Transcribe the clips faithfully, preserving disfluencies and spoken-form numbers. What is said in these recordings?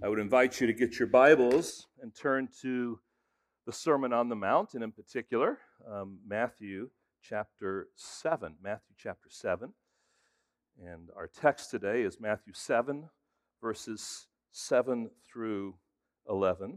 I would invite you to get your Bibles and turn to the Sermon on the Mount, and in particular, um, Matthew chapter seven. Matthew chapter seven. And our text today is Matthew seven, verses seven through eleven.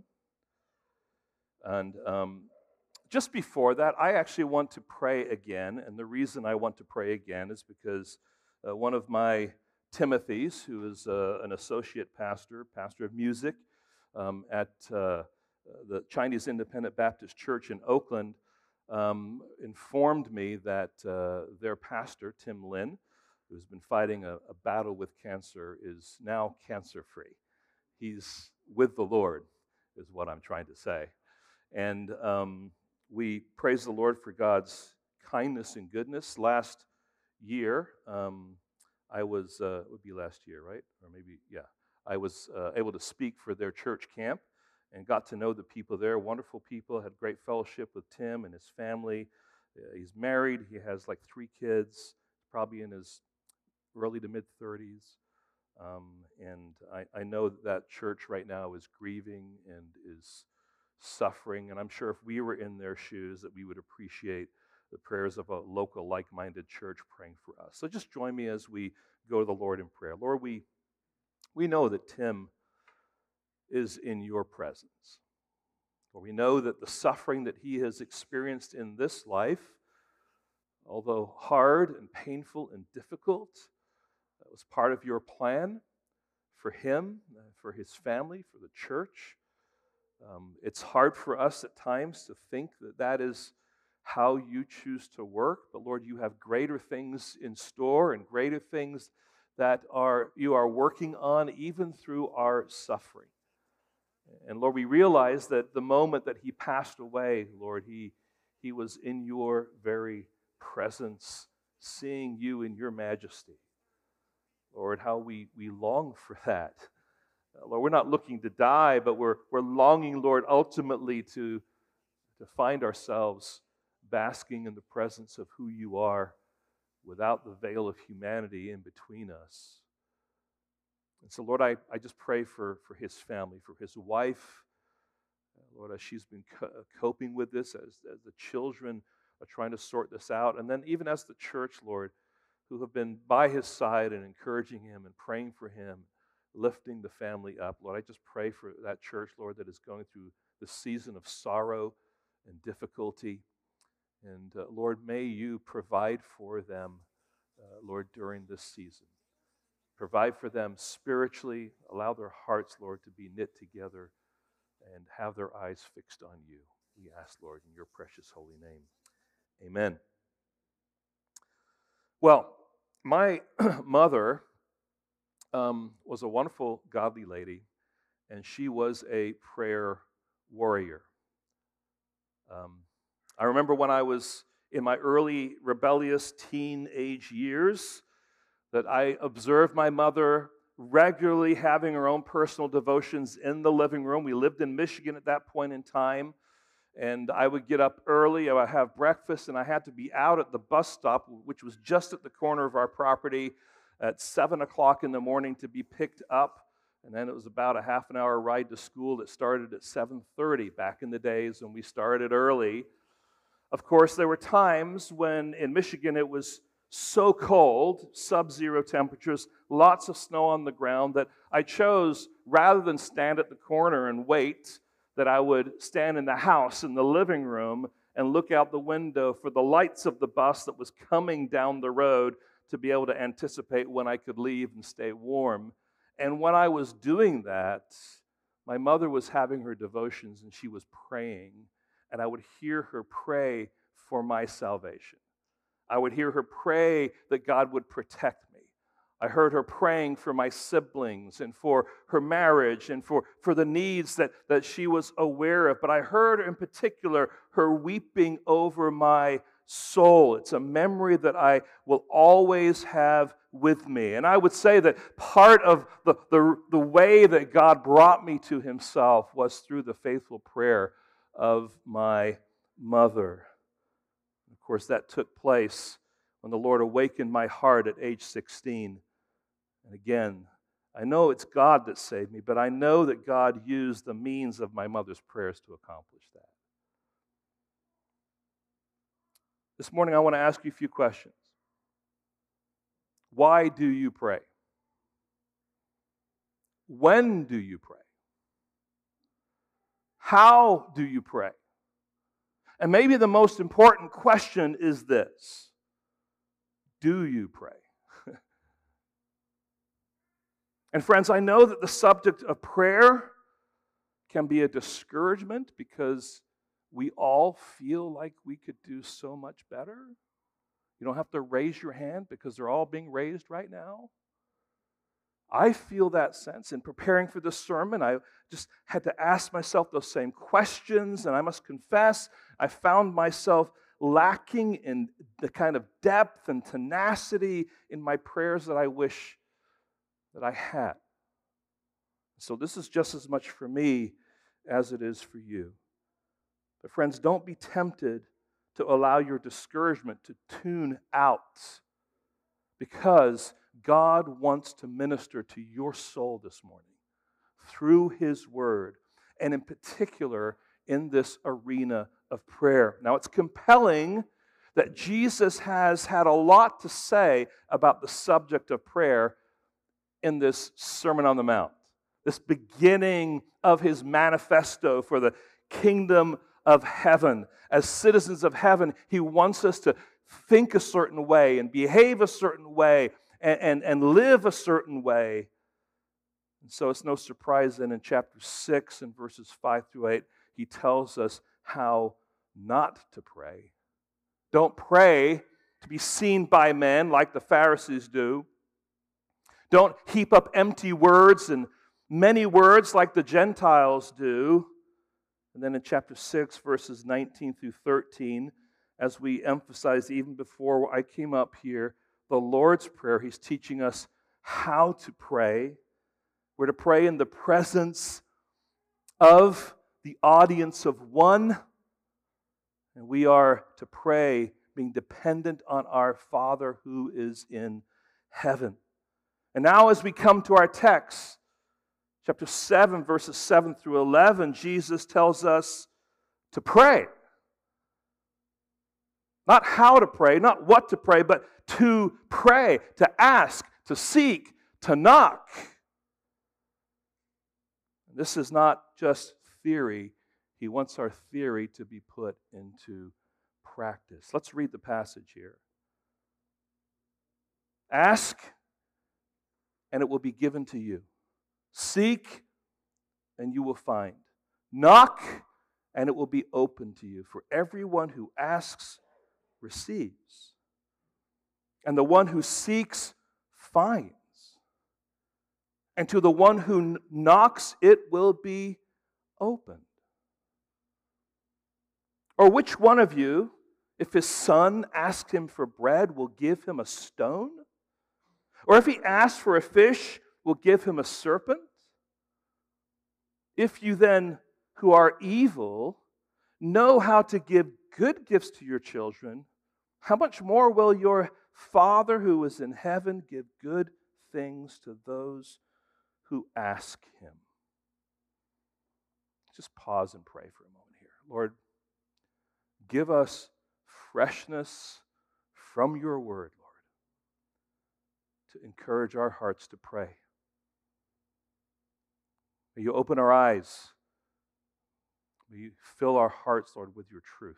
And um, just before that, I actually want to pray again. And the reason I want to pray again is because uh, one of my Timothy's, who is uh, an associate pastor, pastor of music um, at uh, the Chinese Independent Baptist Church in Oakland, um, informed me that uh, their pastor, Tim Lin, who's been fighting a, a battle with cancer, is now cancer-free. He's with the Lord, is what I'm trying to say. And um, we praise the Lord for God's kindness and goodness. Last year, um, I was, uh, it would be last year, right? Or maybe, yeah. I was uh, able to speak for their church camp and got to know the people there. Wonderful people, had great fellowship with Tim and his family. Uh, he's married. He has like three kids, probably in his early to mid-thirties. Um, and I, I know that that church right now is grieving and is suffering. And I'm sure if we were in their shoes that we would appreciate the prayers of a local like-minded church praying for us. So just join me as we go to the Lord in prayer. Lord, we we know that Tim is in your presence. Lord, we know that the suffering that he has experienced in this life, although hard and painful and difficult, that was part of your plan for him, for his family, for the church. Um, it's hard for us at times to think that that is how you choose to work, but Lord, you have greater things in store and greater things that are you are working on even through our suffering. And Lord, we realize that the moment that he passed away, Lord, he, he was in your very presence, seeing you in your majesty. Lord, how we, we long for that. Uh, Lord, we're not looking to die, but we're, we're longing, Lord, ultimately to, to find ourselves basking in the presence of who you are without the veil of humanity in between us. And so, Lord, I, I just pray for, for his family, for his wife, uh, Lord, as she's been co- coping with this, as, as the children are trying to sort this out, and then even as the church, Lord, who have been by his side and encouraging him and praying for him, lifting the family up. Lord, I just pray for that church, Lord, that is going through the season of sorrow and difficulty. And uh, Lord, may you provide for them, uh, Lord, during this season. Provide for them spiritually. Allow their hearts, Lord, to be knit together and have their eyes fixed on you. We ask, Lord, in your precious holy name. Amen. Well, my mother um, was a wonderful, godly lady, and she was a prayer warrior. Um, I remember when I was in my early rebellious teenage years that I observed my mother regularly having her own personal devotions in the living room. We lived in Michigan at that point in time, and I would get up early, I would have breakfast, and I had to be out at the bus stop, which was just at the corner of our property, at seven o'clock in the morning to be picked up. And then it was about a half an hour ride to school that started at seven thirty back in the days when we started early. Of course, there were times when in Michigan it was so cold, sub-zero temperatures, lots of snow on the ground, that I chose, rather than stand at the corner and wait, that I would stand in the house, in the living room, and look out the window for the lights of the bus that was coming down the road to be able to anticipate when I could leave and stay warm. And when I was doing that, my mother was having her devotions and she was praying, and I would hear her pray for my salvation. I would hear her pray that God would protect me. I heard her praying for my siblings and for her marriage and for, for the needs that, that she was aware of. But I heard in particular her weeping over my soul. It's a memory that I will always have with me. And I would say that part of the, the, the way that God brought me to himself was through the faithful prayer of my mother. Of course, that took place when the Lord awakened my heart at age sixteen. And again, I know it's God that saved me, but I know that God used the means of my mother's prayers to accomplish that. This morning, I want to ask you a few questions. Why do you pray? When do you pray? How do you pray? And maybe the most important question is this: do you pray? And friends, I know that the subject of prayer can be a discouragement because we all feel like we could do so much better. You don't have to raise your hand because they're all being raised right now. I feel that sense. In preparing for this sermon, I just had to ask myself those same questions, and I must confess, I found myself lacking in the kind of depth and tenacity in my prayers that I wish that I had. So this is just as much for me as it is for you. But friends, don't be tempted to allow your discouragement to tune out, because God wants to minister to your soul this morning through His Word, and in particular in this arena of prayer. Now, it's compelling that Jesus has had a lot to say about the subject of prayer in this Sermon on the Mount, this beginning of His manifesto for the kingdom of heaven. As citizens of heaven, He wants us to think a certain way and behave a certain way and, and, and live a certain way. And so it's no surprise that in chapter six and verses five through eight, He tells us how not to pray. Don't pray to be seen by men like the Pharisees do. Don't heap up empty words and many words like the Gentiles do. And then in chapter six, verses nineteen through thirteen, as we emphasized even before I came up here, the Lord's Prayer, He's teaching us how to pray. We're to pray in the presence of the audience of one, and we are to pray being dependent on our Father who is in heaven. And now as we come to our text, chapter seven, verses seven through eleven, Jesus tells us to pray. Not how to pray, not what to pray, but to pray, to ask, to seek, to knock. This is not just theory. He wants our theory to be put into practice. Let's read the passage here. Ask, and it will be given to you. Seek, and you will find. Knock, and it will be open to you. For everyone who asks receives, and the one who seeks finds. And to the one who knocks, it will be opened. Or which one of you, if his son asks him for bread, will give him a stone? Or if he asks for a fish, will give him a serpent? If you then, who are evil, know how to give good gifts to your children, how much more will your Father who is in heaven give good things to those who ask Him? Just pause and pray for a moment here. Lord, give us freshness from your word, Lord, to encourage our hearts to pray. May you open our eyes. May you fill our hearts, Lord, with your truth.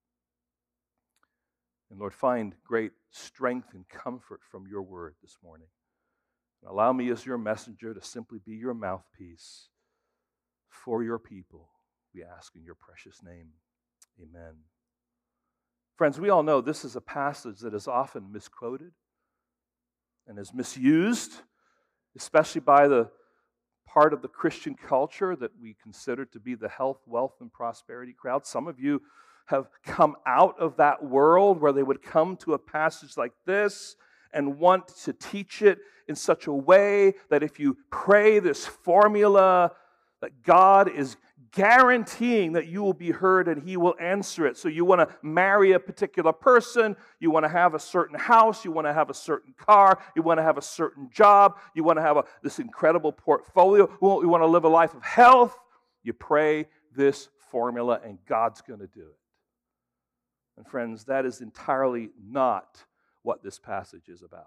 And Lord, find great strength and comfort from your word this morning. And allow me as your messenger to simply be your mouthpiece for your people, we ask in your precious name. Amen. Friends, we all know this is a passage that is often misquoted and is misused, especially by the part of the Christian culture that we consider to be the health, wealth, and prosperity crowd. Some of you have come out of that world where they would come to a passage like this and want to teach it in such a way that if you pray this formula, that God is guaranteeing that you will be heard and He will answer it. So you want to marry a particular person, you want to have a certain house, you want to have a certain car, you want to have a certain job, you want to have a, this incredible portfolio, you want to live a life of health. You pray this formula and God's going to do it. And friends, that is entirely not what this passage is about.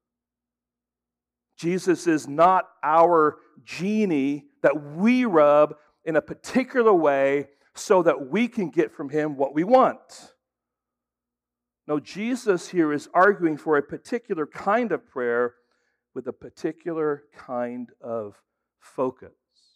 Jesus is not our genie that we rub in a particular way so that we can get from Him what we want. No, Jesus here is arguing for a particular kind of prayer with a particular kind of focus.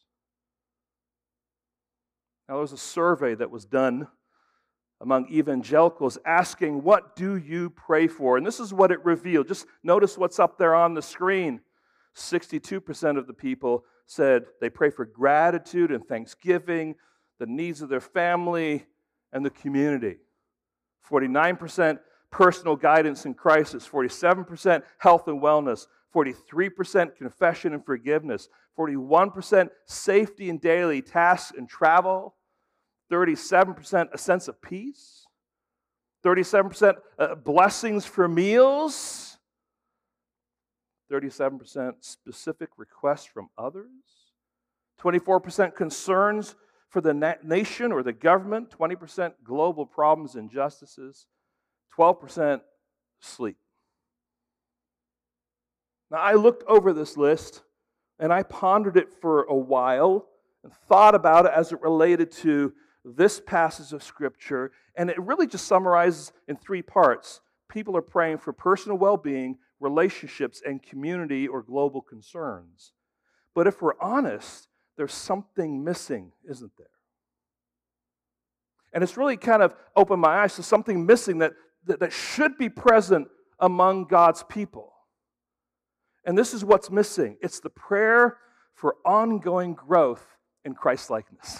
Now, there was a survey that was done among evangelicals asking, what do you pray for? And this is what it revealed. Just notice what's up there on the screen. sixty-two percent of the people said they pray for gratitude and thanksgiving, the needs of their family, and the community. forty-nine percent personal guidance in crisis, forty-seven percent health and wellness, forty-three percent confession and forgiveness, forty-one percent safety in daily tasks and travel, thirty-seven percent a sense of peace, thirty-seven percent blessings for meals, thirty-seven percent specific requests from others, twenty-four percent concerns for the na- nation or the government, twenty percent global problems and injustices, twelve percent sleep. Now, I looked over this list and I pondered it for a while and thought about it as it related to this passage of Scripture, and it really just summarizes in three parts. People are praying for personal well-being, relationships, and community or global concerns. But if we're honest, there's something missing, isn't there? And it's really kind of opened my eyes to something missing that, that, that should be present among God's people. And this is what's missing. It's the prayer for ongoing growth in Christ-likeness.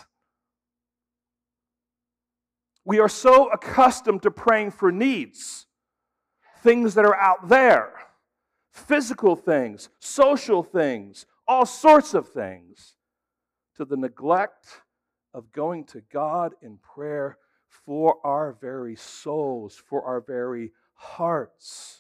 We are so accustomed to praying for needs, things that are out there, physical things, social things, all sorts of things, to the neglect of going to God in prayer for our very souls, for our very hearts.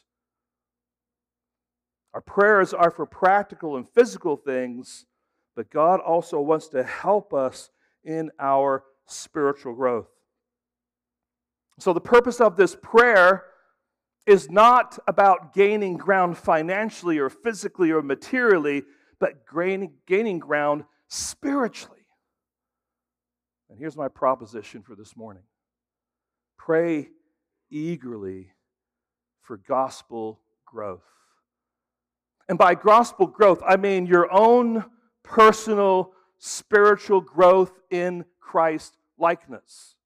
Our prayers are for practical and physical things, but God also wants to help us in our spiritual growth. So the purpose of this prayer is not about gaining ground financially or physically or materially, but gaining, gaining ground spiritually. And here's my proposition for this morning. Pray eagerly for gospel growth. And by gospel growth, I mean your own personal spiritual growth in Christ likeness.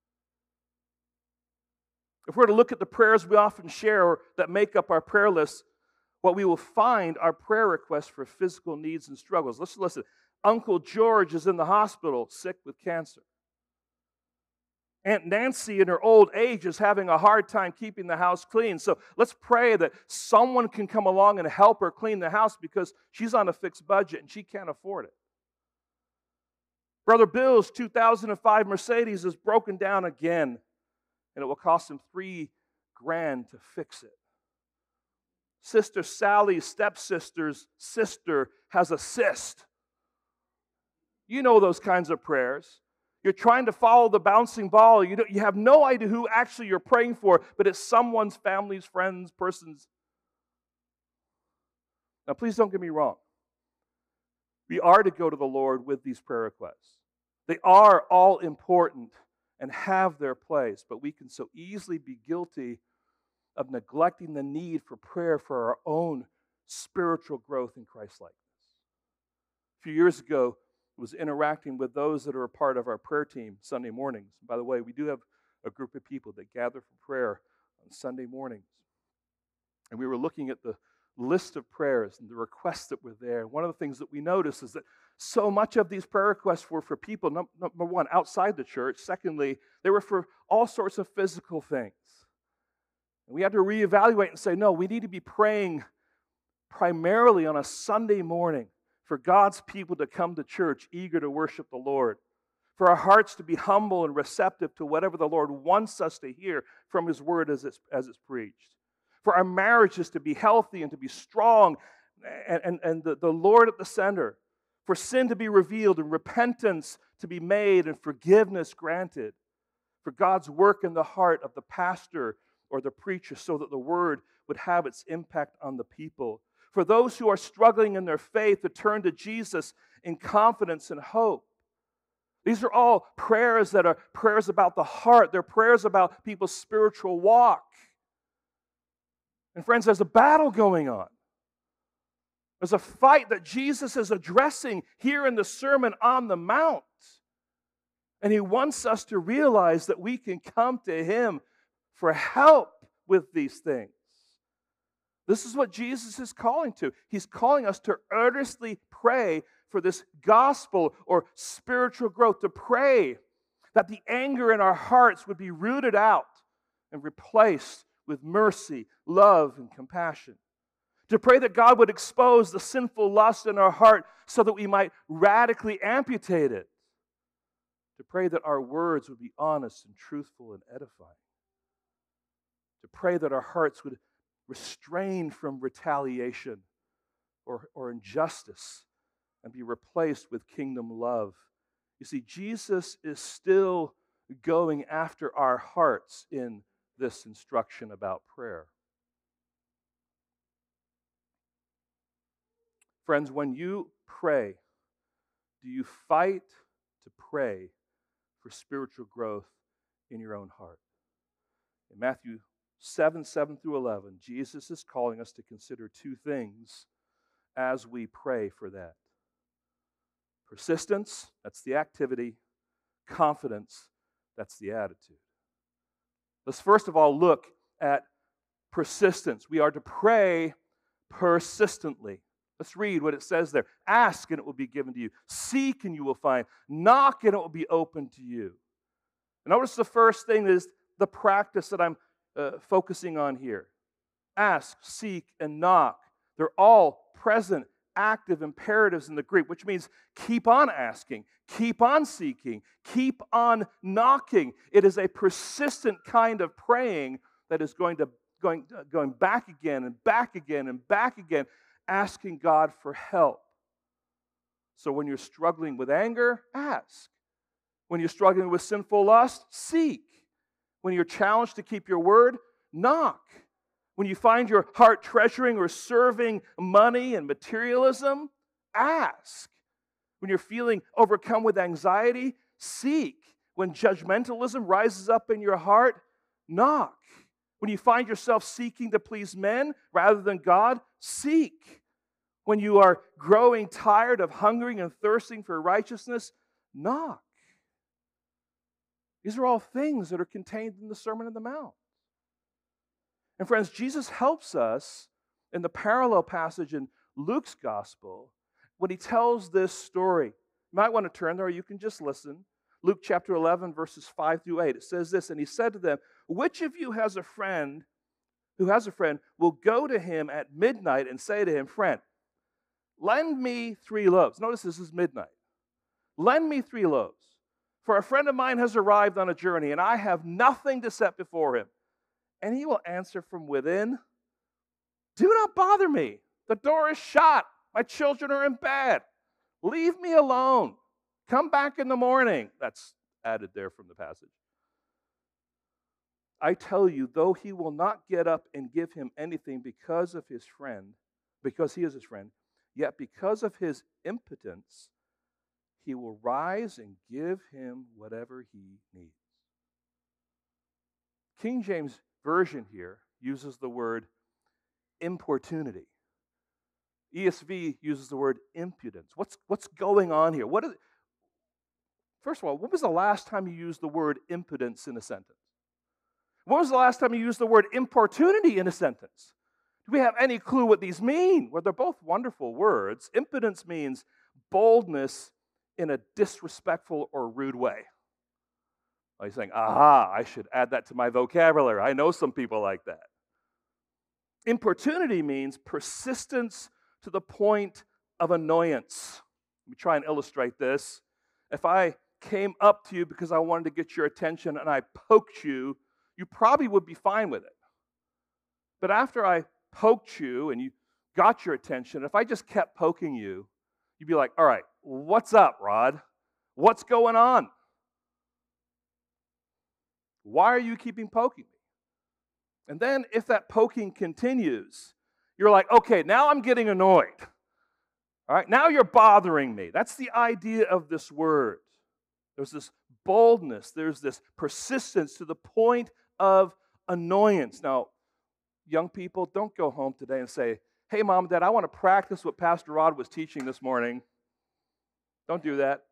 If we're to look at the prayers we often share that make up our prayer list, what we will find are prayer requests for physical needs and struggles. Let's listen. Uncle George is in the hospital, sick with cancer. Aunt Nancy in her old age is having a hard time keeping the house clean. So let's pray that someone can come along and help her clean the house because she's on a fixed budget and she can't afford it. Brother Bill's two thousand five Mercedes is broken down again, and it will cost him three grand to fix it. Sister Sally's stepsister's sister has a cyst. You know those kinds of prayers. You're trying to follow the bouncing ball. You, don't, you have no idea who actually you're praying for, but it's someone's family's, friends, person's. Now, please don't get me wrong. We are to go to the Lord with these prayer requests. They are all important and have their place, but we can so easily be guilty of neglecting the need for prayer for our own spiritual growth in Christ-likeness. A few years ago, was interacting with those that are a part of our prayer team Sunday mornings. By the way, we do have a group of people that gather for prayer on Sunday mornings. And we were looking at the list of prayers and the requests that were there. One of the things that we noticed is that so much of these prayer requests were for people, number one, outside the church. Secondly, they were for all sorts of physical things. And we had to reevaluate and say, no, we need to be praying primarily on a Sunday morning for God's people to come to church eager to worship the Lord. for our hearts to be humble and receptive to whatever the Lord wants us to hear from His Word as it's, as it's preached, for our marriages to be healthy and to be strong, and, and, and the, the Lord at the center, for sin to be revealed and repentance to be made and forgiveness granted, for God's work in the heart of the pastor or the preacher so that the Word would have its impact on the people, for those who are struggling in their faith to turn to Jesus in confidence and hope. These are all prayers that are prayers about the heart. They're prayers about people's spiritual walk. And friends, there's a battle going on. There's a fight that Jesus is addressing here in the Sermon on the Mount. And He wants us to realize that we can come to Him for help with these things. This is what Jesus is calling to. He's calling us to earnestly pray for this gospel or spiritual growth, to pray that the anger in our hearts would be rooted out and replaced with mercy, love, and compassion. To pray that God would expose the sinful lust in our heart so that we might radically amputate it. To pray that our words would be honest and truthful and edifying. To pray that our hearts would restrain from retaliation or, or injustice and be replaced with kingdom love. You see, Jesus is still going after our hearts in this instruction about prayer. Friends, when you pray, do you fight to pray for spiritual growth in your own heart? In Matthew seven, seven through eleven, Jesus is calling us to consider two things as we pray for that. Persistence, that's the activity. Confidence, that's the attitude. Let's first of all look at persistence. We are to pray persistently. Let's read what it says there. Ask and it will be given to you. Seek and you will find. Knock and it will be open to you. And notice the first thing is the practice that I'm uh, focusing on here. Ask, seek, and knock. They're all present, active imperatives in the Greek, which means keep on asking, keep on seeking, keep on knocking. It is a persistent kind of praying that is going to going, uh, going back again and back again and back again, asking God for help. So when you're struggling with anger, ask. When you're struggling with sinful lust, seek. When you're challenged to keep your word, knock. When you find your heart treasuring or serving money and materialism, ask. When you're feeling overcome with anxiety, seek. When judgmentalism rises up in your heart, knock. When you find yourself seeking to please men rather than God, seek. When you are growing tired of hungering and thirsting for righteousness, knock. These are all things that are contained in the Sermon on the Mount. And friends, Jesus helps us in the parallel passage in Luke's Gospel when He tells this story. You might want to turn there or you can just listen. Luke chapter eleven, verses five through eight. It says this, and He said to them, which of you has a friend who has a friend will go to him at midnight and say to him, friend, lend me three loaves. Notice this is midnight. Lend me three loaves. For a friend of mine has arrived on a journey, and I have nothing to set before him. And he will answer from within, do not bother me. The door is shut. My children are in bed. Leave me alone. Come back in the morning. That's added there from the passage. I tell you, though he will not get up and give him anything because of his friend, because he is his friend, yet because of his impotence, he will rise and give him whatever he needs. King James Version here uses the word importunity. E S V uses the word impudence. What's, what's going on here? What is, first of all, when was the last time you used the word impudence in a sentence? When was the last time you used the word importunity in a sentence? Do we have any clue what these mean? Well, they're both wonderful words. Impudence means boldness in a disrespectful or rude way. Well, he's saying, aha, I should add that to my vocabulary. I know some people like that. Importunity means persistence to the point of annoyance. Let me try and illustrate this. If I came up to you because I wanted to get your attention and I poked you, you probably would be fine with it. But after I poked you and you got your attention, if I just kept poking you, you'd be like, all right, what's up, Rod? What's going on? Why are you keeping poking me? And then if that poking continues, you're like, okay, now I'm getting annoyed. All right, now you're bothering me. That's the idea of this word. There's this boldness, there's this persistence to the point of annoyance. Now, young people, don't go home today and say, hey, Mom and Dad, I want to practice what Pastor Rod was teaching this morning. Don't do that.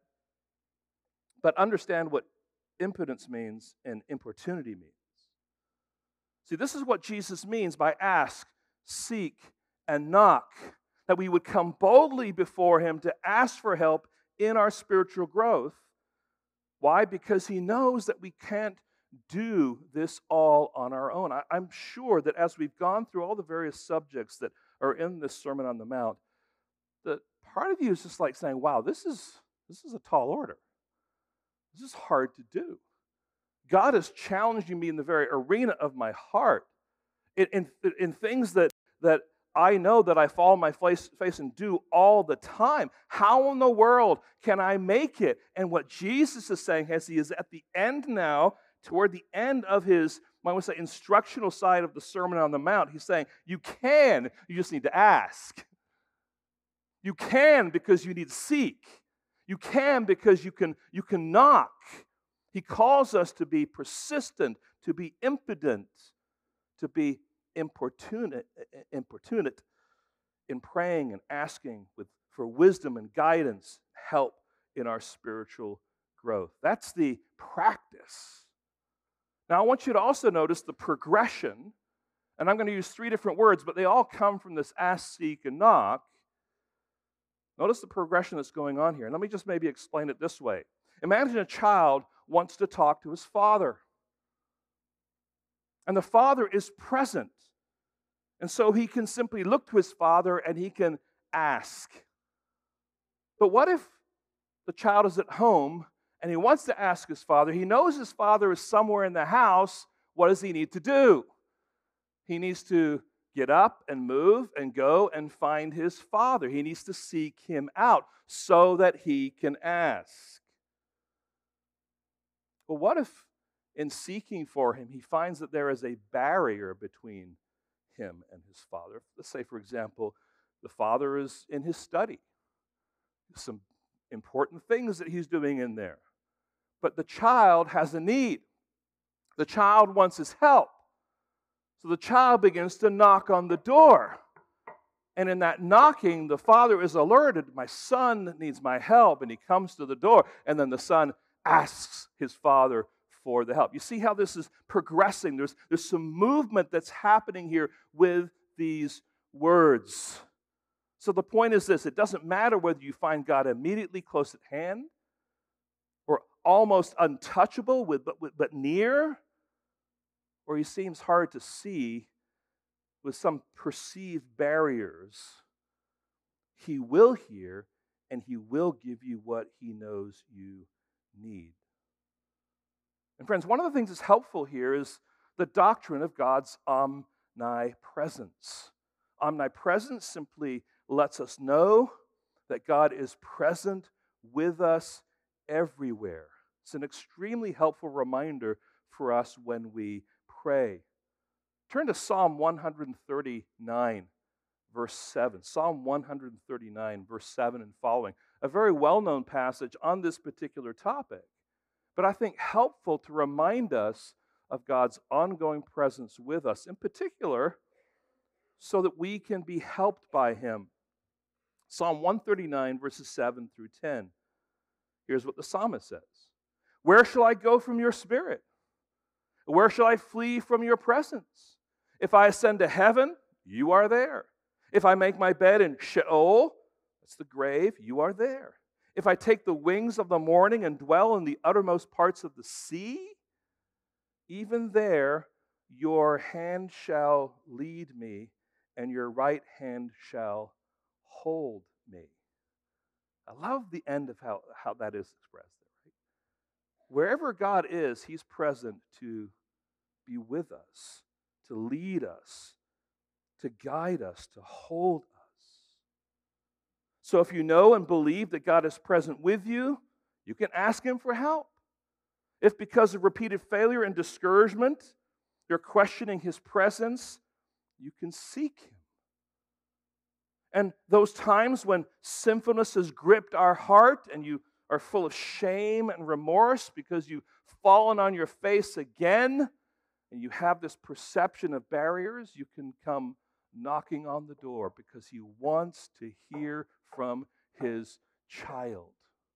But understand what impotence means and importunity means. See, this is what Jesus means by ask, seek, and knock, that we would come boldly before Him to ask for help in our spiritual growth. Why? Because He knows that we can't do this all on our own. I, I'm sure that as we've gone through all the various subjects that are in this Sermon on the Mount, that part of you is just like saying, wow, this is, this is a tall order. This is hard to do. God is challenging me in the very arena of my heart, in, in, in things that, that I know that I fall on my face, face and do all the time. How in the world can I make it? And what Jesus is saying as He is at the end now, toward the end of His, I would say, instructional side of the Sermon on the Mount, He's saying, you can, you just need to ask. You can because you need to seek. You can because you can, you can knock. He calls us to be persistent, to be impudent, to be importunate, importunate in praying and asking with, for wisdom and guidance, help in our spiritual growth. That's the practice. Now, I want you to also notice the progression, and I'm going to use three different words, but they all come from this ask, seek, and knock. Notice the progression that's going on here. And let me just maybe explain it this way. Imagine a child wants to talk to his father. And the father is present. And so he can simply look to his father and he can ask. But what if the child is at home and he wants to ask his father? He knows his father is somewhere in the house. What does he need to do? He needs to get up and move and go and find his father. He needs to seek him out so that he can ask. But what if in seeking for him, he finds that there is a barrier between him and his father? Let's say, for example, the father is in his study. Some important things that he's doing in there. But the child has a need. The child wants his help. So the child begins to knock on the door. And in that knocking, the father is alerted, my son needs my help, and he comes to the door, and then the son asks his father for the help. You see how this is progressing. There's, there's some movement that's happening here with these words. So the point is this: it doesn't matter whether you find God immediately close at hand or almost untouchable with, but, with, but near, or He seems hard to see with some perceived barriers. He will hear and He will give you what He knows you need. And friends, one of the things that's helpful here is the doctrine of God's omnipresence. Omnipresence simply lets us know that God is present with us everywhere. It's an extremely helpful reminder for us when we pray. Turn to Psalm one thirty-nine, verse seven. Psalm one thirty-nine, verse seven and following. A very well-known passage on this particular topic, but I think helpful to remind us of God's ongoing presence with us, in particular, so that we can be helped by Him. Psalm one thirty-nine, verses seven through ten. Here's what the psalmist says. Where shall I go from your spirit? Where shall I flee from your presence? If I ascend to heaven, you are there. If I make my bed in Sheol, that's the grave, you are there. If I take the wings of the morning and dwell in the uttermost parts of the sea, even there your hand shall lead me, and your right hand shall hold me. I love the end of how, how that is expressed. wherever God is, He's present to be with us, to lead us, to guide us, to hold us. So if you know and believe that God is present with you, you can ask Him for help. If because of repeated failure and discouragement, you're questioning His presence, you can seek Him. And those times when sinfulness has gripped our heart and you are full of shame and remorse because you've fallen on your face again and you have this perception of barriers, you can come knocking on the door because He wants to hear from His child.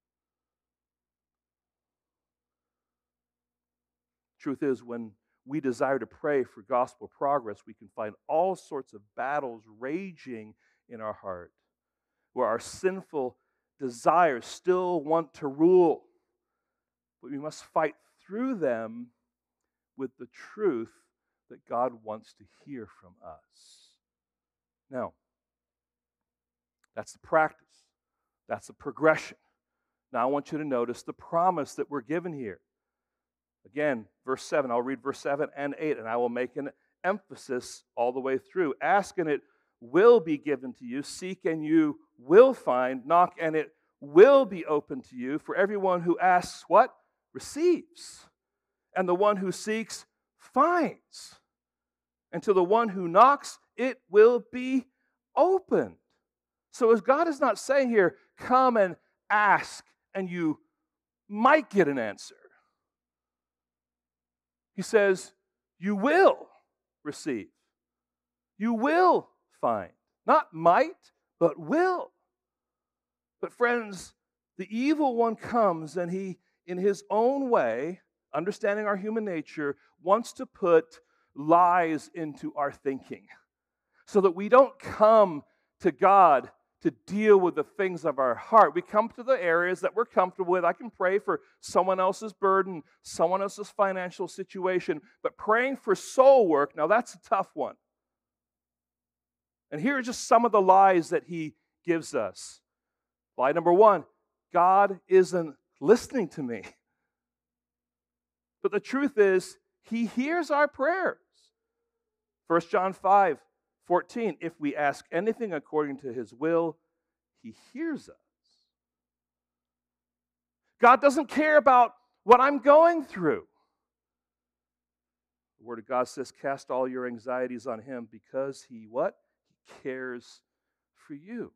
Truth is, when we desire to pray for gospel progress, we can find all sorts of battles raging in our heart, where our sinful desires still want to rule. But we must fight through them with the truth that God wants to hear from us. Now, that's the practice. That's the progression. Now I want you to notice the promise that we're given here. Again, verse seven, I'll read verse seven and eight, and I will make an emphasis all the way through. Ask and it will be given to you. Seek and you will find. Knock and it will be open to you. For everyone who asks what? Receives. And the one who seeks finds. And to the one who knocks, it will be opened. So as God is not saying here, come and ask and you might get an answer. He says, you will receive. You will find. Not might, but will. But friends, the evil one comes and he, in his own way, understanding our human nature, wants to put lies into our thinking so that we don't come to God to deal with the things of our heart. We come to the areas that we're comfortable with. I can pray for someone else's burden, someone else's financial situation, but praying for soul work, now that's a tough one. And here are just some of the lies that he gives us. Lie number one, God isn't listening to me. But the truth is, He hears our prayers. First John five fourteen, if we ask anything according to His will, He hears us. God doesn't care about what I'm going through. The Word of God says, cast all your anxieties on Him because He what? He cares for you.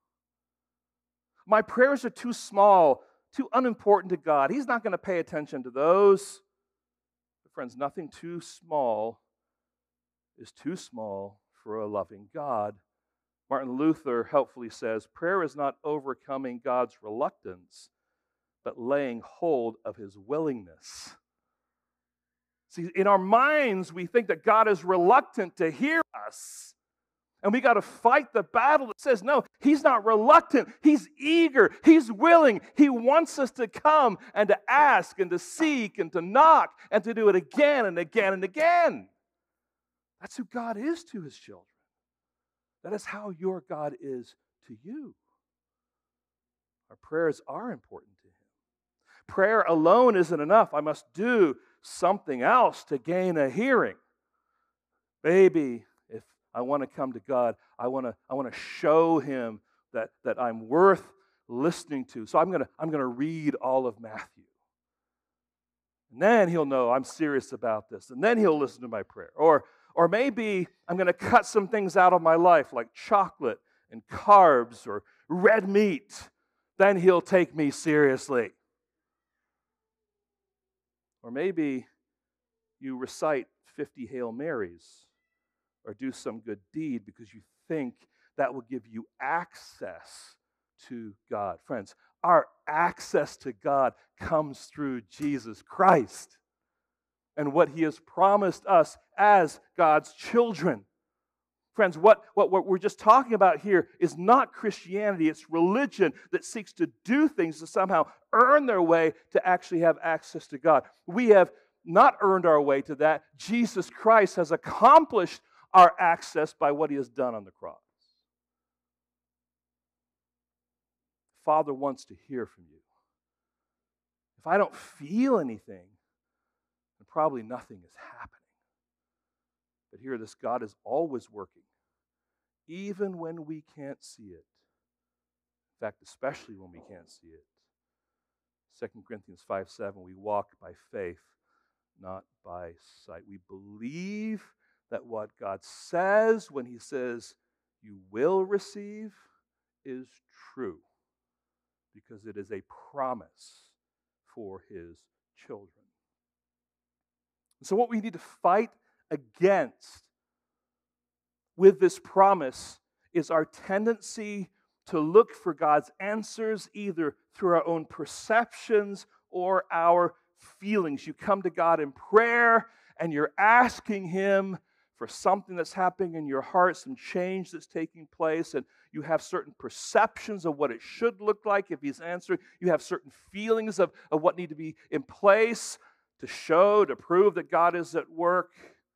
My prayers are too small, too unimportant to God. He's not going to pay attention to those. But friends, nothing too small is too small for a loving God. Martin Luther helpfully says, prayer is not overcoming God's reluctance, but laying hold of His willingness. See, in our minds, we think that God is reluctant to hear us. And we got to fight the battle that says, no, He's not reluctant. He's eager. He's willing. He wants us to come and to ask and to seek and to knock and to do it again and again and again. That's who God is to His children. That is how your God is to you. Our prayers are important to Him. Prayer alone isn't enough. I must do something else to gain a hearing. Maybe if I want to come to God, I want to I want to show Him that, that I'm worth listening to. So I'm going to I'm going to read all of Matthew. And then He'll know I'm serious about this. And then He'll listen to my prayer. Or Or maybe I'm going to cut some things out of my life like chocolate and carbs or red meat. Then He'll take me seriously. Or maybe you recite fifty Hail Marys or do some good deed because you think that will give you access to God. Friends, our access to God comes through Jesus Christ and what He has promised us as God's children. Friends, what, what, what we're just talking about here is not Christianity. It's religion that seeks to do things to somehow earn their way to actually have access to God. We have not earned our way to that. Jesus Christ has accomplished our access by what He has done on the cross. Father wants to hear from you. If I don't feel anything, then probably nothing is happening. But here, this God is always working, even when we can't see it. In fact, especially when we can't see it. Second Corinthians five seven, we walk by faith, not by sight. We believe that what God says when he says you will receive is true, because it is a promise for his children. So what we need to fight against with this promise is our tendency to look for God's answers either through our own perceptions or our feelings. You come to God in prayer and you're asking him for something that's happening in your heart, some change that's taking place, and you have certain perceptions of what it should look like if he's answering. You have certain feelings of, of what need to be in place to show, to prove that God is at work.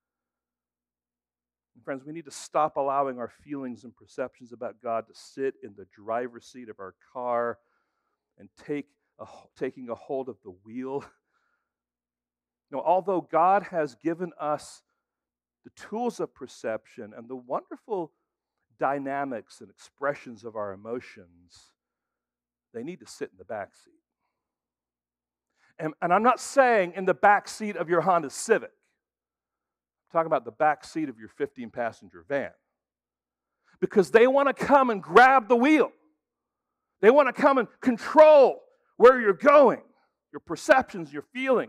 And friends, we need to stop allowing our feelings and perceptions about God to sit in the driver's seat of our car and take a, taking a hold of the wheel. You know, although God has given us the tools of perception and the wonderful dynamics and expressions of our emotions, they need to sit in the back seat. And, and I'm not saying in the back seat of your Honda Civic. I'm talking about the back seat of your fifteen-passenger van. Because they want to come and grab the wheel. They want to come and control where you're going, your perceptions, your feelings.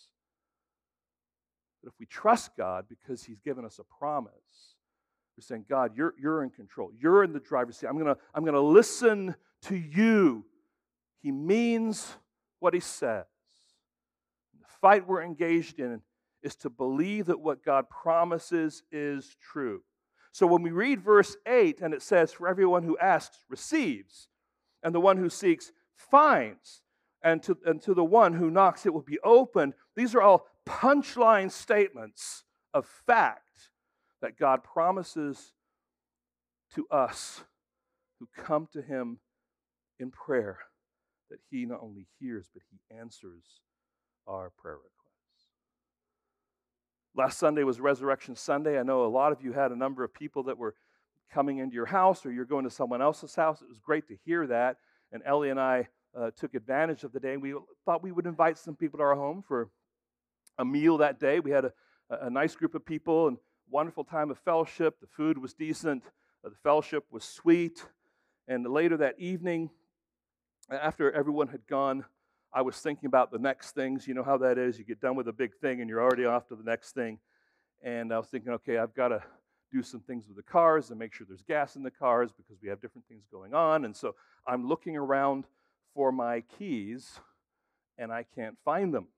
But if we trust God because he's given us a promise, we're saying, God, you're, you're in control. You're in the driver's seat. I'm going to I'm going to listen to you. He means what he says. The fight we're engaged in is to believe that what God promises is true. So when we read verse eight and it says, for everyone who asks receives, and the one who seeks finds, and to, and to the one who knocks it will be opened, these are all punchline statements of fact that God promises to us who come to him in prayer, that he not only hears, but he answers our prayer requests. Last Sunday was Resurrection Sunday. I know a lot of you had a number of people that were coming into your house or you're going to someone else's house. It was great to hear that. And Ellie and I uh, took advantage of the day. And we thought we would invite some people to our home for a meal that day. We had a, a nice group of people and wonderful time of fellowship. The food was decent. Uh, the fellowship was sweet. And later that evening, after everyone had gone, I was thinking about the next things. You know how that is. You get done with a big thing and you're already off to the next thing. And I was thinking, okay, I've got to do some things with the cars and make sure there's gas in the cars because we have different things going on. And so I'm looking around for my keys and I can't find them.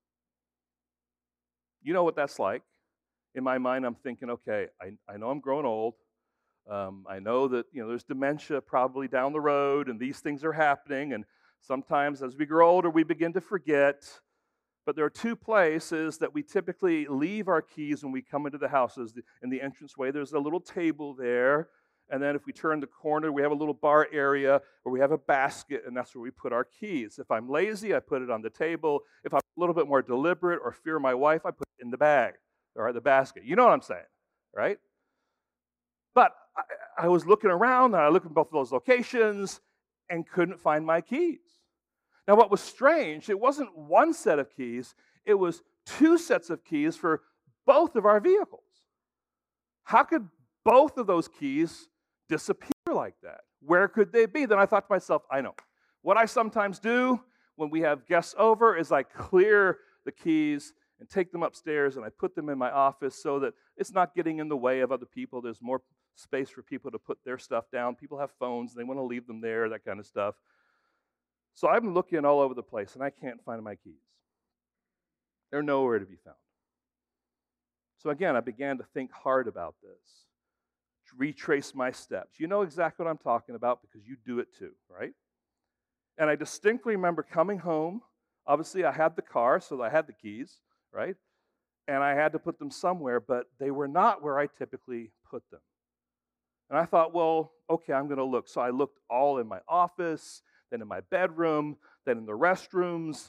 You know what that's like. In my mind, I'm thinking, okay, I, I know I'm growing old. Um, I know that, you know, there's dementia probably down the road and these things are happening. And sometimes as we grow older, we begin to forget. But there are two places that we typically leave our keys when we come into the houses. In the entranceway, there's a little table there. And then if we turn the corner, we have a little bar area where we have a basket, and that's where we put our keys. If I'm lazy, I put it on the table. If I'm a little bit more deliberate or fear my wife, I put it in the bag or the basket. You know what I'm saying, right? But I, I was looking around, and I looked at both of those locations and couldn't find my keys. Now, what was strange, it wasn't one set of keys, it was two sets of keys for both of our vehicles. How could both of those keys disappear like that? Where could they be? Then I thought to myself, I know. What I sometimes do when we have guests over is I clear the keys and take them upstairs and I put them in my office so that it's not getting in the way of other people. There's more space for people to put their stuff down. People have phones, they want to leave them there, that kind of stuff. So I'm looking all over the place, and I can't find my keys. They're nowhere to be found. So again, I began to think hard about this, to retrace my steps. You know exactly what I'm talking about because you do it too, right? And I distinctly remember coming home. Obviously, I had the car, so I had the keys, right? And I had to put them somewhere, but they were not where I typically put them. And I thought, well, okay, I'm going to look. So I looked all in my office, then in my bedroom, then in the restrooms.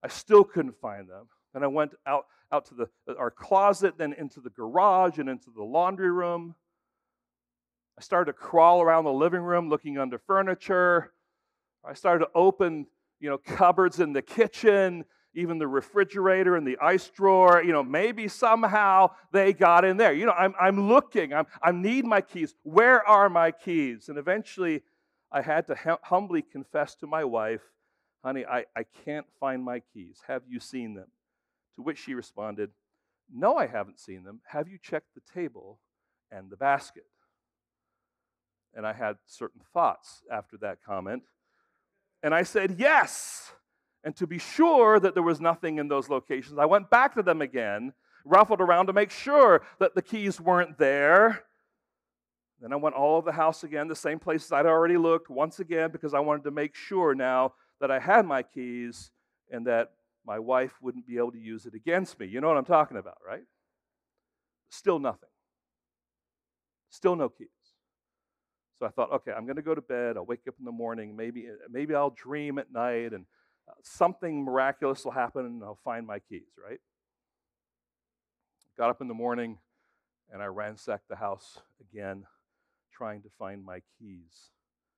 I still couldn't find them. Then I went out, out to the, our closet, then into the garage and into the laundry room. I started to crawl around the living room looking under furniture. I started to open, you know, cupboards in the kitchen, even the refrigerator and the ice drawer. You know, maybe somehow they got in there. You know, I'm, I'm looking. I'm, I need my keys. Where are my keys? And eventually I had to hum- humbly confess to my wife, honey, I, I can't find my keys. Have you seen them? To which she responded, no, I haven't seen them. Have you checked the table and the basket? And I had certain thoughts after that comment. And I said, yes. And to be sure that there was nothing in those locations, I went back to them again, ruffled around to make sure that the keys weren't there. Then I went all over the house again, the same places I'd already looked, once again, because I wanted to make sure now that I had my keys and that my wife wouldn't be able to use it against me. You know what I'm talking about, right? Still nothing. Still no keys. So I thought, okay, I'm going to go to bed. I'll wake up in the morning. Maybe, maybe I'll dream at night, and something miraculous will happen, and I'll find my keys, right? Got up in the morning, and I ransacked the house again, trying to find my keys.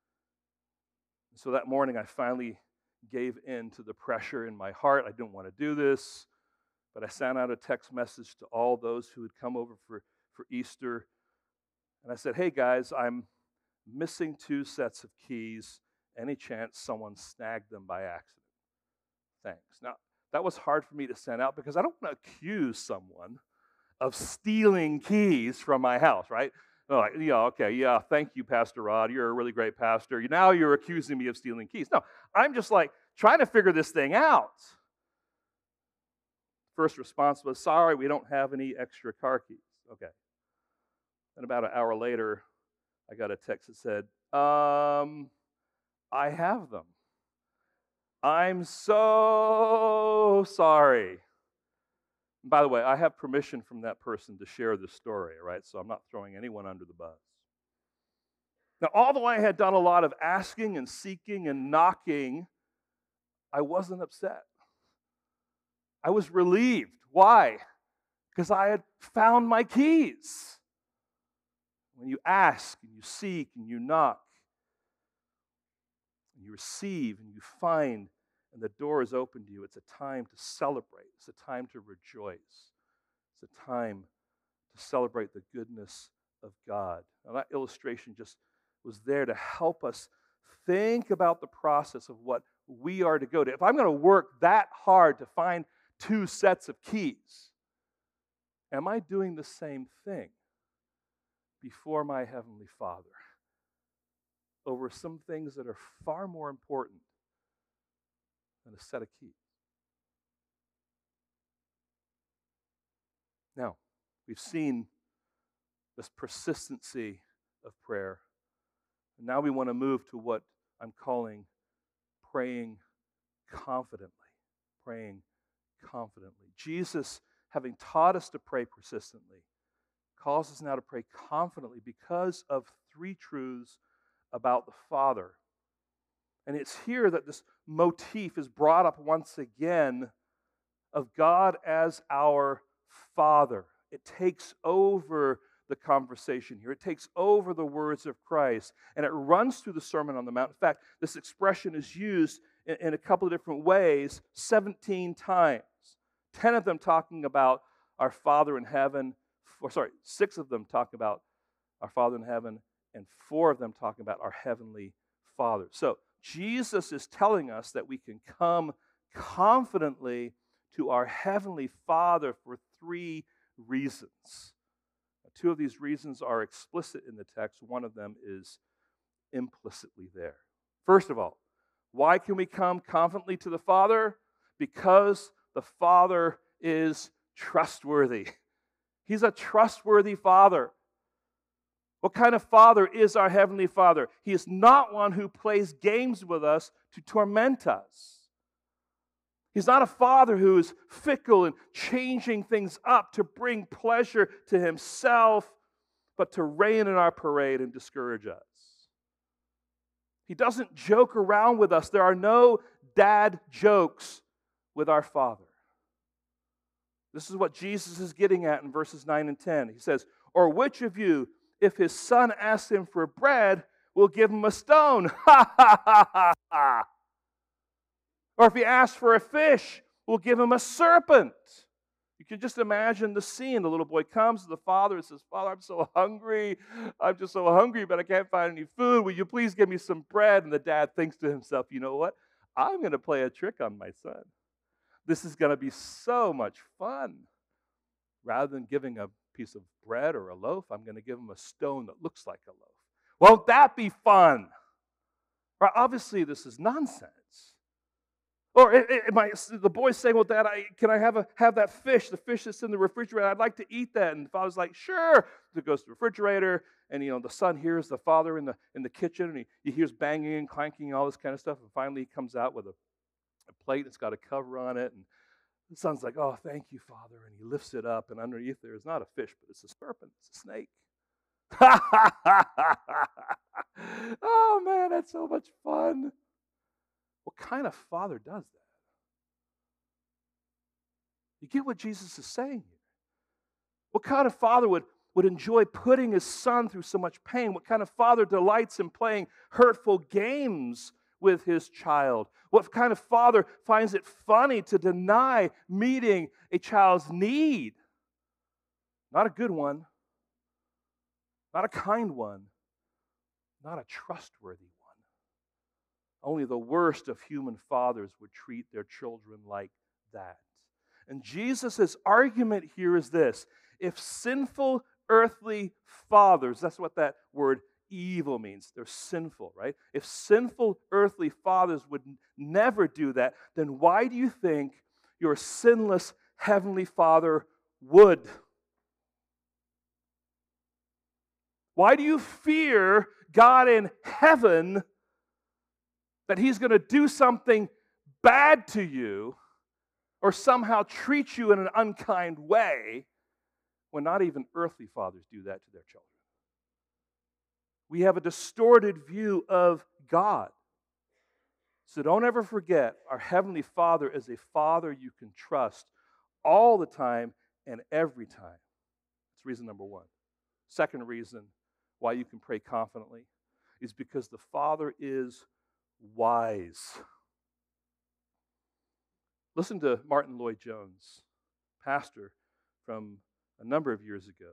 So that morning, I finally gave in to the pressure in my heart. I didn't want to do this, but I sent out a text message to all those who had come over for, for Easter, and I said, hey, guys, I'm missing two sets of keys. Any chance someone snagged them by accident? Thanks. Now, that was hard for me to send out because I don't want to accuse someone of stealing keys from my house, right? Oh, like, yeah, okay, yeah, thank you, Pastor Rod. You're a really great pastor. Now you're accusing me of stealing keys. No, I'm just like trying to figure this thing out. First response was, sorry, we don't have any extra car keys. Okay. And about an hour later, I got a text that said, um, I have them. I'm so sorry. And by the way, I have permission from that person to share this story, right? So I'm not throwing anyone under the bus. Now, although I had done a lot of asking and seeking and knocking, I wasn't upset. I was relieved. Why? Because I had found my keys. When you ask and you seek and you knock, and you receive and you find, and the door is open to you, it's a time to celebrate. It's a time to rejoice. It's a time to celebrate the goodness of God. Now, that illustration just was there to help us think about the process of what we are to go to. If I'm going to work that hard to find two sets of keys, am I doing the same thing before my Heavenly Father over some things that are far more important than a set of keys? Now, we've seen this persistency of prayer. And now we want to move to what I'm calling praying confidently. Praying confidently. Jesus, having taught us to pray persistently, calls us now to pray confidently because of three truths about the Father. And it's here that this motif is brought up once again of God as our Father. It takes over the conversation here. It takes over the words of Christ, and it runs through the Sermon on the Mount. In fact, this expression is used in, in a couple of different ways seventeen times. Ten of them talking about our Father in heaven, or sorry, six of them talk about our Father in heaven, and four of them talking about our Heavenly Father. So Jesus is telling us that we can come confidently to our Heavenly Father for three reasons. Two of these reasons are explicit in the text. One of them is implicitly there. First of all, why can we come confidently to the Father? Because the Father is trustworthy. He's a trustworthy Father. What kind of Father is our Heavenly Father? He is not one who plays games with us to torment us. He's not a Father who is fickle and changing things up to bring pleasure to Himself, but to rain in our parade and discourage us. He doesn't joke around with us. There are no dad jokes with our Father. This is what Jesus is getting at in verses nine and ten. He says, or which of you, if his son asks him for bread, will give him a stone? Ha ha ha ha ha. Or if he asks for a fish, we'll give him a serpent. You can just imagine the scene. The little boy comes to the father and says, Father, I'm so hungry. I'm just so hungry, but I can't find any food. Will you please give me some bread? And the dad thinks to himself, you know what? I'm going to play a trick on my son. This is going to be so much fun. Rather than giving a piece of bread or a loaf, I'm going to give him a stone that looks like a loaf. Won't that be fun? Right? Obviously, this is nonsense. Or it, it, my, the boy's saying, well, Dad, I, can I have, a, have that fish, the fish that's in the refrigerator? I'd like to eat that. And the father's like, sure. So he goes to the refrigerator, and you know the son hears the father in the in the kitchen, and he, he hears banging and clanking and all this kind of stuff. And finally, he comes out with a, a plate that's got a cover on it. And the son's like, oh, thank you, Father. And he lifts it up, and underneath there is not a fish, but it's a serpent. It's a snake. Oh, man, that's so much fun. What kind of father does that? You get what Jesus is saying here. What kind of father would, would enjoy putting his son through so much pain? What kind of father delights in playing hurtful games with his child? What kind of father finds it funny to deny meeting a child's need? Not a good one. Not a kind one. Not a trustworthy one. Only the worst of human fathers would treat their children like that. And Jesus' argument here is this. If sinful earthly fathers, that's what that word evil means. They're sinful, right? If sinful earthly fathers would never do that, then why do you think your sinless heavenly Father would? Why do you fear God in heaven that He's going to do something bad to you or somehow treat you in an unkind way when not even earthly fathers do that to their children? We have a distorted view of God. So don't ever forget, our Heavenly Father is a Father you can trust all the time and every time. That's reason number one. Second reason why you can pray confidently is because the Father is wise. Listen to Martin Lloyd-Jones, pastor from a number of years ago.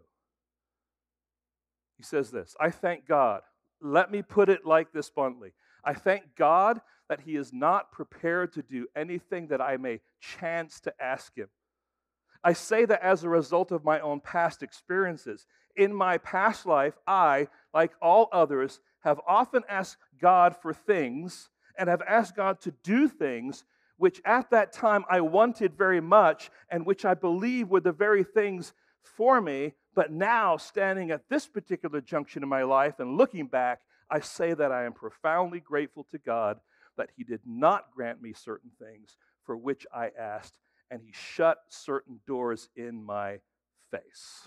He says this, I thank God. Let me put it like this bluntly. I thank God that He is not prepared to do anything that I may chance to ask Him. I say that as a result of my own past experiences. In my past life, I, like all others, have often asked God for things and have asked God to do things which at that time I wanted very much and which I believe were the very things for me. But now, standing at this particular junction in my life and looking back, I say that I am profoundly grateful to God that He did not grant me certain things for which I asked, and He shut certain doors in my face.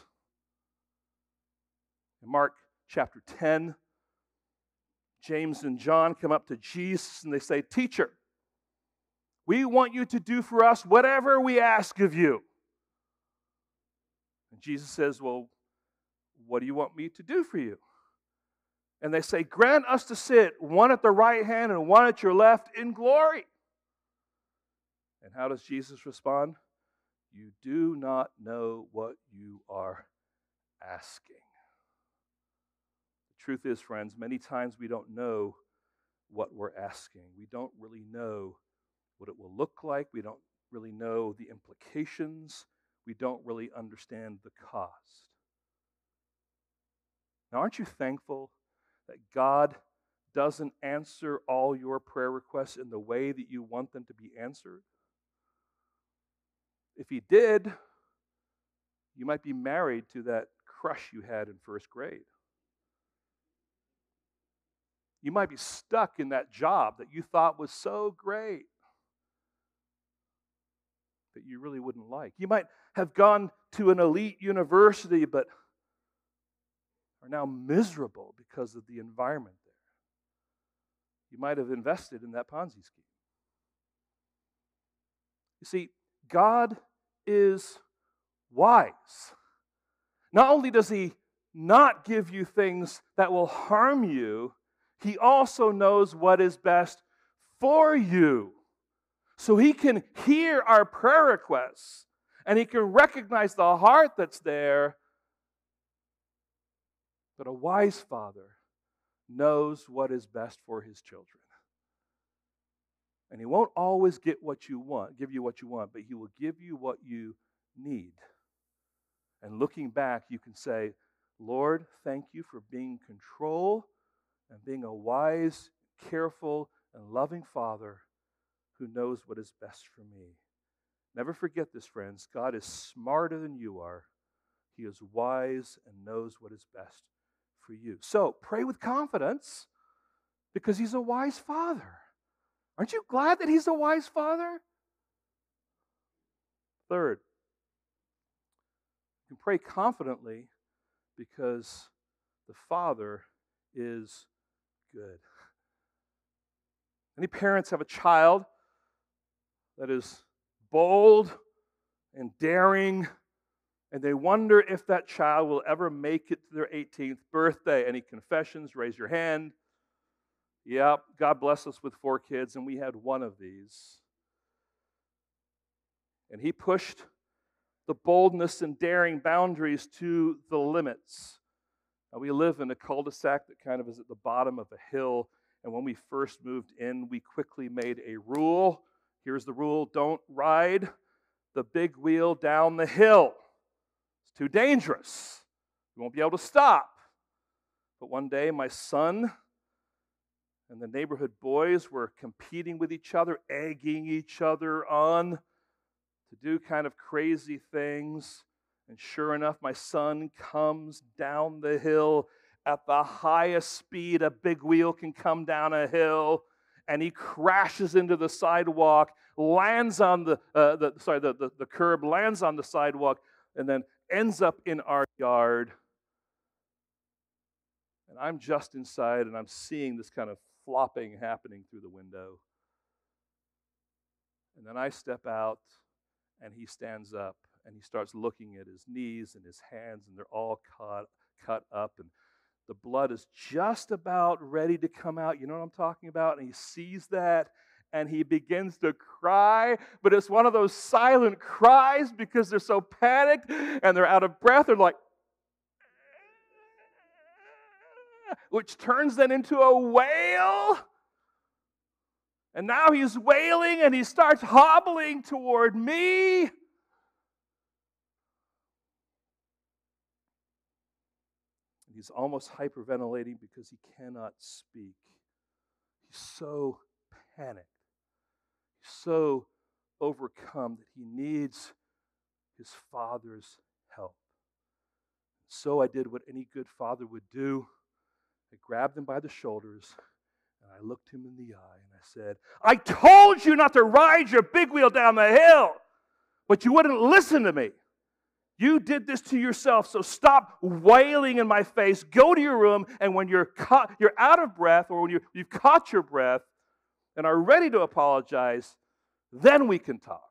In Mark chapter ten, James and John come up to Jesus and they say, Teacher, we want you to do for us whatever we ask of you. And Jesus says, well, what do you want me to do for you? And they say, grant us to sit one at the right hand and one at your left in glory. And how does Jesus respond? You do not know what you are asking. The truth is, friends, many times we don't know what we're asking. We don't really know what it will look like. We don't really know the implications. We don't really understand the cost. Now, aren't you thankful that God doesn't answer all your prayer requests in the way that you want them to be answered? If He did, you might be married to that crush you had in first grade. You might be stuck in that job that you thought was so great that you really wouldn't like. You might have gone to an elite university but are now miserable because of the environment there. You might have invested in that Ponzi scheme. You see, God is wise. Not only does He not give you things that will harm you, He also knows what is best for you. So He can hear our prayer requests, and He can recognize the heart that's there. But a wise Father knows what is best for His children. And He won't always get what you want, give you what you want, but He will give you what you need. And looking back, you can say, Lord, thank you for being in control and being a wise, careful, and loving Father who knows what is best for me. Never forget this, friends. God is smarter than you are. He is wise and knows what is best for you. So pray with confidence because He's a wise Father. Aren't you glad that He's a wise Father? Third, you can pray confidently because the Father is good. Many parents have a child that is bold and daring, and they wonder if that child will ever make it to their eighteenth birthday. Any confessions? Raise your hand. Yep, God bless us with four kids, and we had one of these. And he pushed the boldness and daring boundaries to the limits. Now, we live in a cul-de-sac that kind of is at the bottom of a hill, and when we first moved in, we quickly made a rule. Here's the rule: don't ride the big wheel down the hill. It's too dangerous. You won't be able to stop. But one day, my son and the neighborhood boys were competing with each other, egging each other on to do kind of crazy things. And sure enough, my son comes down the hill at the highest speed a big wheel can come down a hill, and he crashes into the sidewalk, lands on the, uh, the sorry, the, the, the curb, lands on the sidewalk, and then ends up in our yard. And I'm just inside, and I'm seeing this kind of flopping happening through the window. And then I step out, and he stands up, and he starts looking at his knees and his hands, and they're all cut, cut up, and the blood is just about ready to come out. You know what I'm talking about? And he sees that, and he begins to cry, but it's one of those silent cries because they're so panicked, and they're out of breath. They're like, which turns then into a wail. And now he's wailing, and he starts hobbling toward me. He's almost hyperventilating because he cannot speak. He's so panicked. He's so overcome that he needs his father's help. So I did what any good father would do. I grabbed him by the shoulders, and I looked him in the eye, and I said, I told you not to ride your big wheel down the hill, but you wouldn't listen to me. You did this to yourself, so stop wailing in my face. Go to your room, and when you're caught, you're out of breath, or when you, you've caught your breath and are ready to apologize, then we can talk.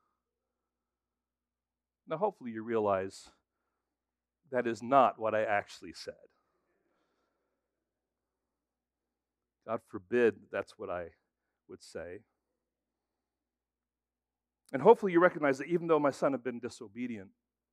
Now, hopefully you realize that is not what I actually said. God forbid that's what I would say. And hopefully you recognize that even though my son had been disobedient,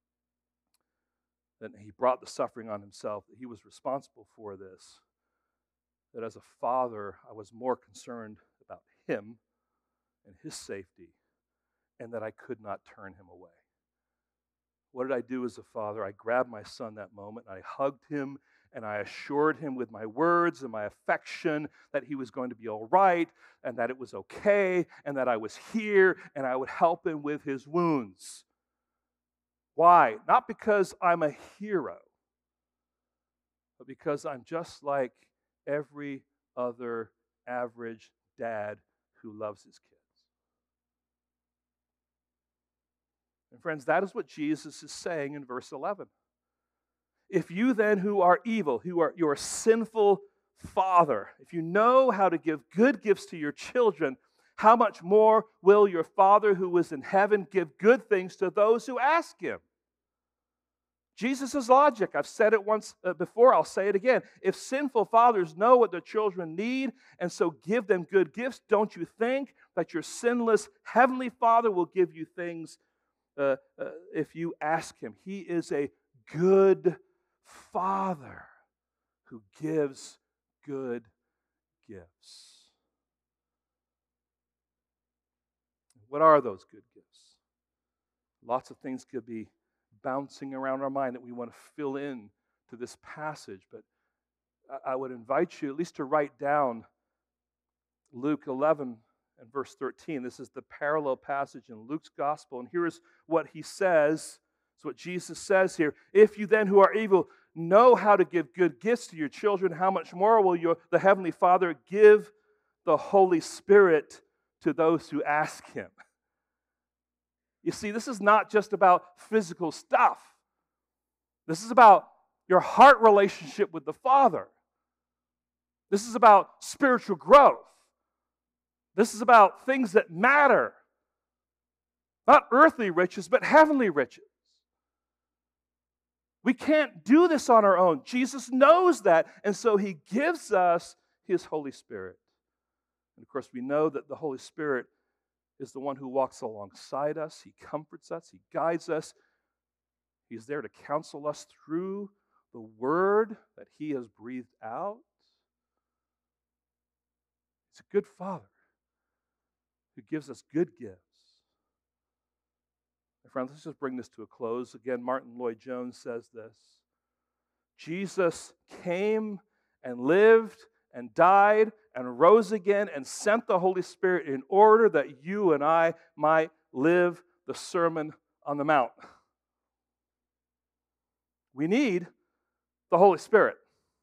that he brought the suffering on himself, that he was responsible for this, that as a father, I was more concerned about him and his safety, and that I could not turn him away. What did I do as a father? I grabbed my son that moment, and I hugged him, and I assured him with my words and my affection that he was going to be all right, and that it was okay, and that I was here, and I would help him with his wounds. Why? Not because I'm a hero, but because I'm just like every other average dad who loves his kids. And friends, that is what Jesus is saying in verse eleven. If you then who are evil, who are your sinful father, if you know how to give good gifts to your children, how much more will your Father who is in heaven give good things to those who ask Him? Jesus' logic, I've said it once before, I'll say it again. If sinful fathers know what their children need and so give them good gifts, don't you think that your sinless Heavenly Father will give you things uh, uh, if you ask Him? He is a good Father who gives good gifts. What are those good gifts? Lots of things could be bouncing around our mind that we want to fill in to this passage, but I would invite you at least to write down Luke eleven and verse thirteen. This is the parallel passage in Luke's gospel, and here's what he says. It's what Jesus says here. If you then who are evil know how to give good gifts to your children, how much more will your the Heavenly Father give the Holy Spirit to those who ask Him? You see, this is not just about physical stuff. This is about your heart relationship with the Father. This is about spiritual growth. This is about things that matter. Not earthly riches, but heavenly riches. We can't do this on our own. Jesus knows that, and so He gives us His Holy Spirit. And of course, we know that the Holy Spirit is the one who walks alongside us. He comforts us. He guides us. He's there to counsel us through the Word that He has breathed out. He's a good Father who gives us good gifts. My friends, let's just bring this to a close. Again, Martin Lloyd-Jones says this: Jesus came and lived and died and rose again and sent the Holy Spirit in order that you and I might live the Sermon on the Mount. We need the Holy Spirit.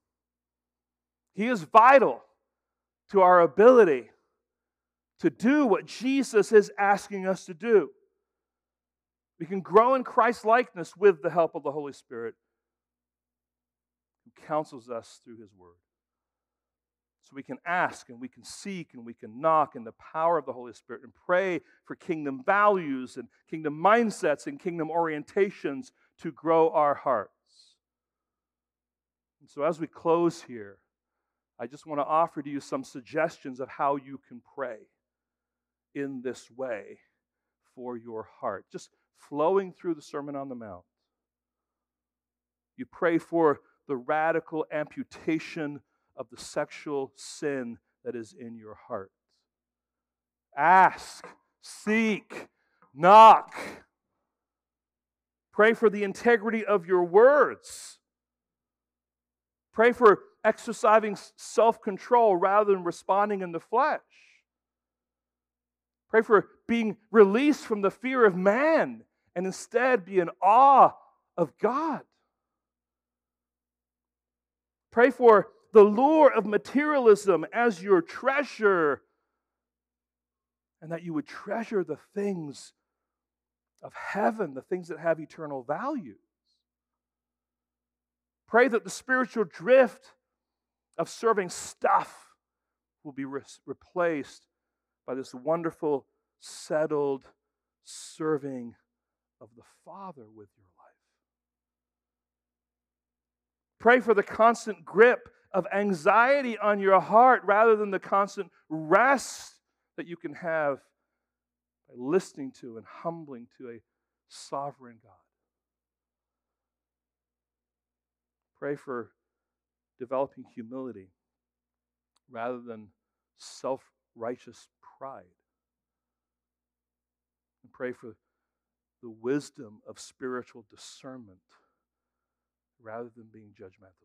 He is vital to our ability to do what Jesus is asking us to do. We can grow in Christ-likeness with the help of the Holy Spirit who counsels us through His Word. So we can ask and we can seek and we can knock in the power of the Holy Spirit and pray for kingdom values and kingdom mindsets and kingdom orientations to grow our hearts. And so as we close here, I just want to offer to you some suggestions of how you can pray in this way for your heart. Just flowing through the Sermon on the Mount. You pray for the radical amputation of the sexual sin that is in your heart. Ask, seek, knock. Pray for the integrity of your words. Pray for exercising self-control rather than responding in the flesh. Pray for being released from the fear of man and instead be in awe of God. Pray for the lure of materialism as your treasure, and that you would treasure the things of heaven, the things that have eternal value. Pray that the spiritual drift of serving stuff will be re- replaced by this wonderful, settled serving of the Father with your life. Pray for the constant grip of anxiety on your heart rather than the constant rest that you can have by listening to and humbling to a sovereign God. Pray for developing humility rather than self-righteous pride. And pray for the wisdom of spiritual discernment rather than being judgmental.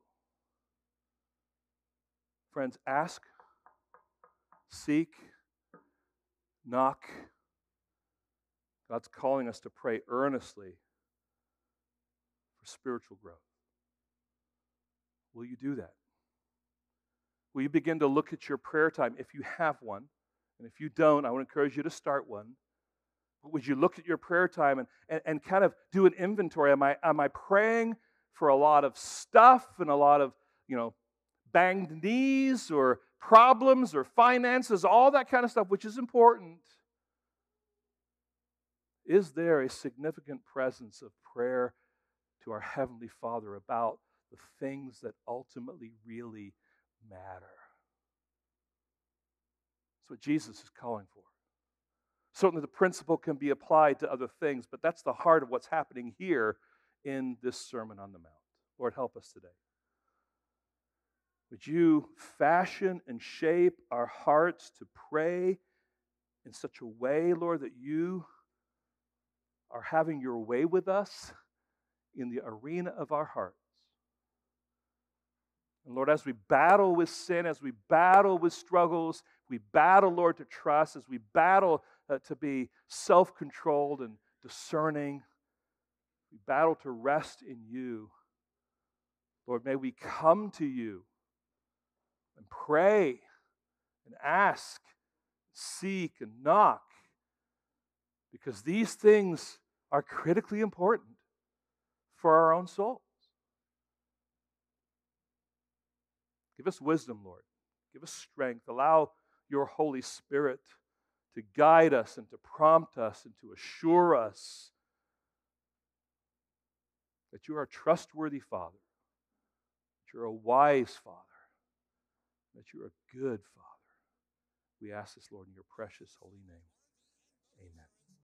Friends, ask, seek, knock. God's calling us to pray earnestly for spiritual growth. Will you do that? Will you begin to look at your prayer time if you have one? And if you don't, I would encourage you to start one. But would you look at your prayer time and, and, and kind of do an inventory? Am I, am I praying for a lot of stuff and a lot of, you know, banged knees or problems or finances, all that kind of stuff, which is important, is there a significant presence of prayer to our Heavenly Father about the things that ultimately really matter? That's what Jesus is calling for. Certainly the principle can be applied to other things, but that's the heart of what's happening here in this Sermon on the Mount. Lord, help us today. Would you fashion and shape our hearts to pray in such a way, Lord, that you are having your way with us in the arena of our hearts. And Lord, as we battle with sin, as we battle with struggles, we battle, Lord, to trust, as we battle uh, to be self-controlled and discerning, we battle to rest in you. Lord, may we come to you and pray and ask, seek and knock, because these things are critically important for our own souls. Give us wisdom, Lord. Give us strength. Allow your Holy Spirit to guide us and to prompt us and to assure us that you are a trustworthy Father, that you're a wise Father, that you're a good Father. We ask this, Lord, in your precious holy name. Amen.